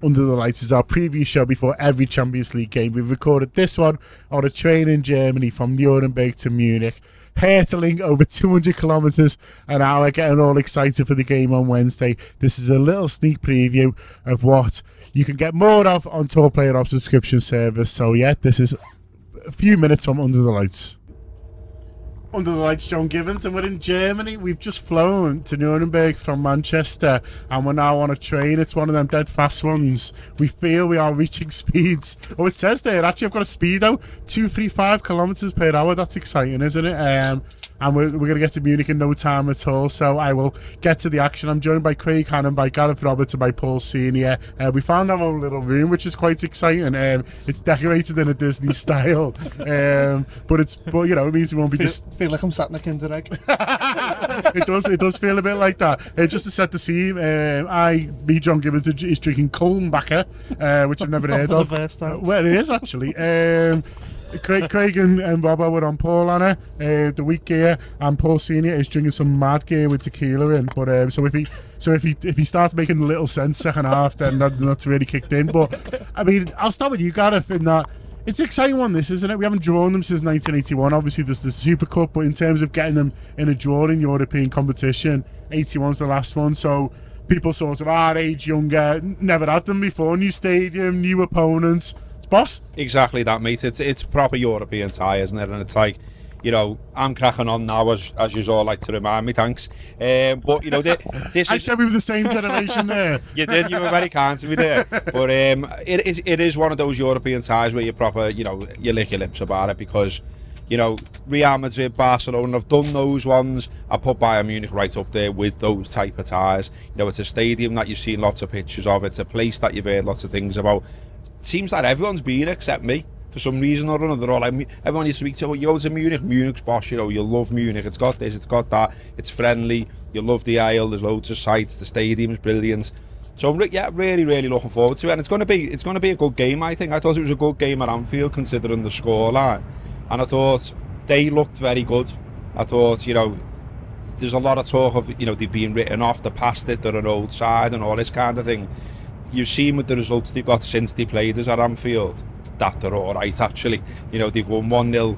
Under the Lights is our preview show before every Champions League game. We've recorded this one on a train in Germany from Nuremberg to Munich, hurtling over 200 kilometres an hour, getting all excited for the game on Wednesday. This is a little sneak preview of what you can get more of on Talk Player Ops subscription service. So yeah, this is a few minutes from Under the Lights. Under the Lights, John Givens, and we're in Germany. We've just flown to Nuremberg from Manchester, and we're now on a train. It's one of them dead fast ones. We feel we are reaching speeds. Oh, it says there, actually, I've got a speed out, 235 kilometres per hour. That's exciting, isn't it? And we're going to get to Munich in no time at all, so I will get to the action. I'm joined by Craig Hannon, by Gareth Roberts, and by Paul Senior. We found our own little room, which is quite exciting. It's decorated in a Disney style, but you know, it means we won't be feel like I'm sat in a Kinder Egg. It does feel a bit like that. Just to set the scene, me, John Gibbons, is drinking Kulmbacher, which I've never heard for of. the first time. Well, it is actually. Craig and Robbo were on Paul Anna, the week gear, and Paul Senior is drinking some mad gear with tequila in. But so if he starts making a little sense second half, then that's really kicked in. But I mean, I'll start with you, Gareth, in that. It's an exciting one, this, isn't it? We haven't drawn them since 1981. Obviously, there's the Super Cup, but in terms of getting them in a draw in European competition, 81's the last one. So people sort of our age, younger, never had them before. New stadium, new opponents. It's boss. Exactly that, mate. It's proper European tie, isn't it? And it's like, you know, I'm cracking on now, as you all like to remind me, thanks. But, you know, this I said we were the same generation there. You did, you were very kind to me there. But it is one of those European ties where you proper, you know, you lick your lips about it because, you know, Real Madrid, Barcelona, I've done those ones. I put Bayern Munich right up there with those type of ties. You know, it's a stadium that you've seen lots of pictures of. It's a place that you've heard lots of things about. It seems like everyone's been except me. For some reason or another, they're all like, everyone you speak to, well, you go to Munich, Munich's boss, you know, you love Munich, it's got this, it's got that, it's friendly, you love the aisle, there's loads of sights, the stadium's brilliant. So yeah, really, really looking forward to it, and it's going to be a good game. I think I thought it was a good game at Anfield considering the scoreline, and I thought they looked very good. I thought, you know, there's a lot of talk of, you know, they've been written off, they're past it, they're an old side and all this kind of thing. You've seen with the results they've got since they played us at Anfield, that they're all right, actually. You know, they've won 1-0,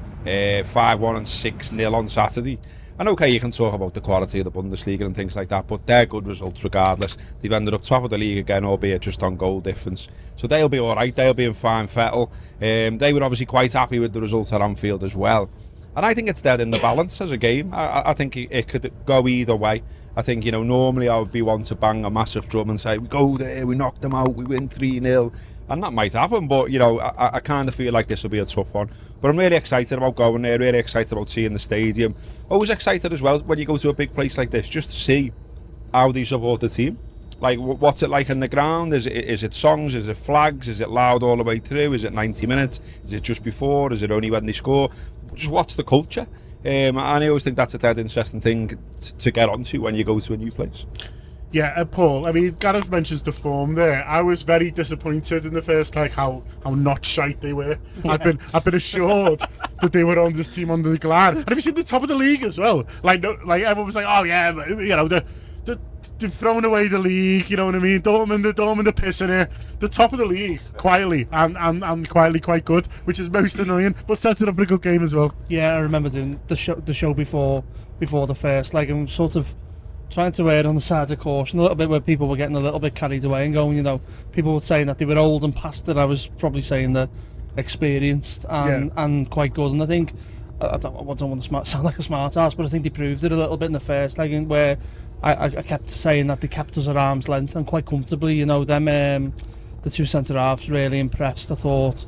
5-1 and 6-0 on Saturday. And okay, you can talk about the quality of the Bundesliga and things like that, but they're good results regardless. They've ended up top of the league again, albeit just on goal difference. So they'll be all right, they'll be in fine fettle. They were obviously quite happy with the results at Anfield as well. And I think it's dead in the balance as a game. I think it could go either way. I think, you know, normally I would be one to bang a massive drum and say, we go there, we knock them out, we win 3-0. And that might happen, but, you know, I kind of feel like this will be a tough one. But I'm really excited about going there, really excited about seeing the stadium. Always excited as well when you go to a big place like this, just to see how they support the team. Like, what's it like in the ground? Is it songs? Is it flags? Is it loud all the way through? Is it 90 minutes? Is it just before? Is it only when they score? Just what's the culture? And I always think that's a dead interesting thing to get onto when you go to a new place. Yeah, Paul, I mean, Gareth mentions the form there. I was very disappointed in the first, like, how not shite they were. I've been assured that they were on this team under the glad. And have you seen the top of the league as well? Like everyone was like, oh yeah, you know, they've thrown away the league, you know what I mean? Dortmund are pissing it. The top of the league, quietly, and quietly quite good, which is most annoying, but sets it up for a good game as well. Yeah, I remember doing the show before the first, like, I'm sort of trying to err on the side of caution a little bit, where people were getting a little bit carried away and going, you know, people were saying that they were old and past it. I was probably saying they're experienced and quite good, and I think I don't want to sound like a smart ass, but I think they proved it a little bit in the first leg, where I kept saying that they kept us at arm's length and quite comfortably. You know, them the two centre halves really impressed. I thought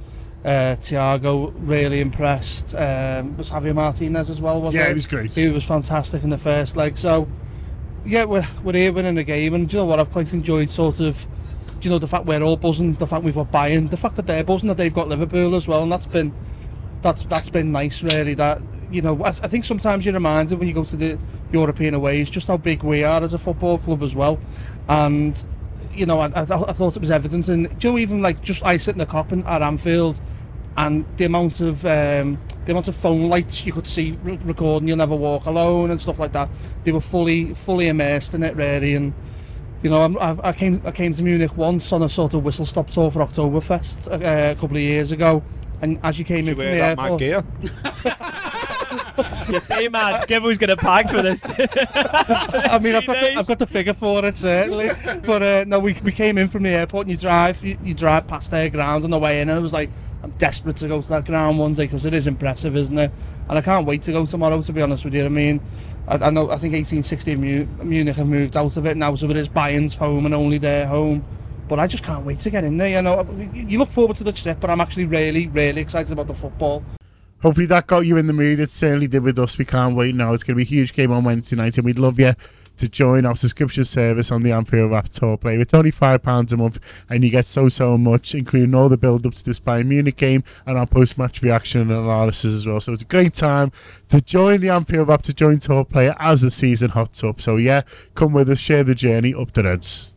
Thiago really impressed. Was Javier Martinez as well? He was great. He was fantastic in the first leg. So yeah, we're here winning the game, and do you know what? I've quite enjoyed sort of, you know, the fact we're all buzzing, the fact we've got Bayern, the fact that they're buzzing, that they've got Liverpool as well, and that's been nice, really. That, you know, I think sometimes you're reminded when you go to the European aways just how big we are as a football club as well. And, you know, I thought it was evident. And, you know, even like just I sit in the cop at Anfield, and the amount of phone lights you could see recording You'll Never Walk Alone and stuff like that, they were fully immersed in it, really. And You know, I came to Munich once on a sort of whistle stop tour for Oktoberfest a couple of years ago, and as you came in from the airport, gear? You say, man, Gibbo's gonna pack for this. I mean, I've got the figure for it certainly, but no, we came in from the airport, and you drive past their ground on the way in, and it was like, I'm desperate to go to that ground one day because it is impressive, isn't it? And I can't wait to go tomorrow, to be honest with you. I mean, I think 1860 Munich have moved out of it now, so it is Bayern's home and only their home. But I just can't wait to get in there. You know, you look forward to the trip, but I'm actually really, really excited about the football. Hopefully that got you in the mood. It certainly did with us. We can't wait now. It's going to be a huge game on Wednesday night, and we'd love you to join our subscription service on the Anfield Wrap Tour Play. It's only £5 a month, and you get so much, including all the build-up to this Bayern Munich game and our post-match reaction and analysis as well. So it's a great time to join the Anfield Wrap, to join Tour Play as the season hots up. So yeah, come with us, share the journey up the Reds.